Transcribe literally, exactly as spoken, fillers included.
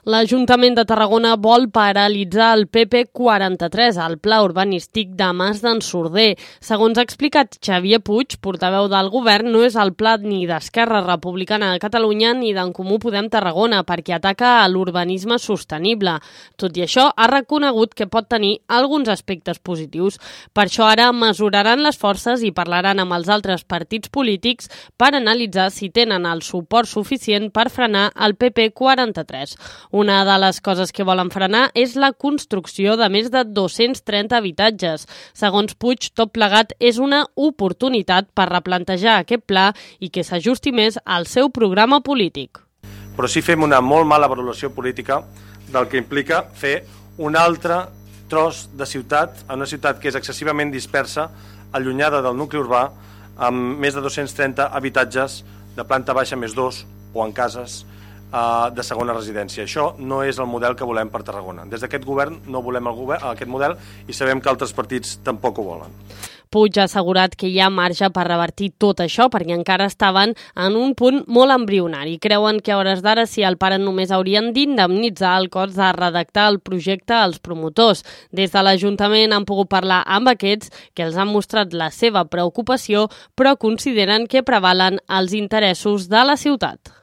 L'Ajuntament de Tarragona vol paralitzar el P P quaranta-tres, el pla urbanístic de Mas d'en Surder. Segons ha explicat Xavier Puig, portaveu del govern, no és el pla ni d'Esquerra Republicana de Catalunya ni d'en Comú Podem Tarragona, perquè ataca a l'urbanisme sostenible. Tot i això, ha reconegut que pot tenir alguns aspectes positius. Per això ara mesuraran les forces i parlaran amb els altres partits polítics per analitzar si tenen el suport suficient per frenar el P P quaranta-tres. Una de les coses que volen frenar és la construcció de més de dos-cents trenta habitatges. Segons Puig, tot plegat és una oportunitat per replantejar aquest pla i que s'ajusti més al seu programa polític. Però sí fem una molt mala valoració política del que implica fer un altre tros de ciutat, una ciutat que és excessivament dispersa, allunyada del nucli urbà, amb més de dos-cents trenta habitatges de planta baixa més dos o en cases de segona residència. Això no és el model que volem per Tarragona. Des d'aquest govern no volem el govern, aquest model i sabem que altres partits tampoc ho volen. Puig ha assegurat que hi ha marge per revertir tot això perquè encara estaven en un punt molt embrionari. Creuen que a hores d'ara, si el paren, només haurien d'indemnitzar el cost de redactar el projecte als promotors. Des de l'Ajuntament han pogut parlar amb aquests, que els han mostrat la seva preocupació, però consideren que prevalen els interessos de la ciutat.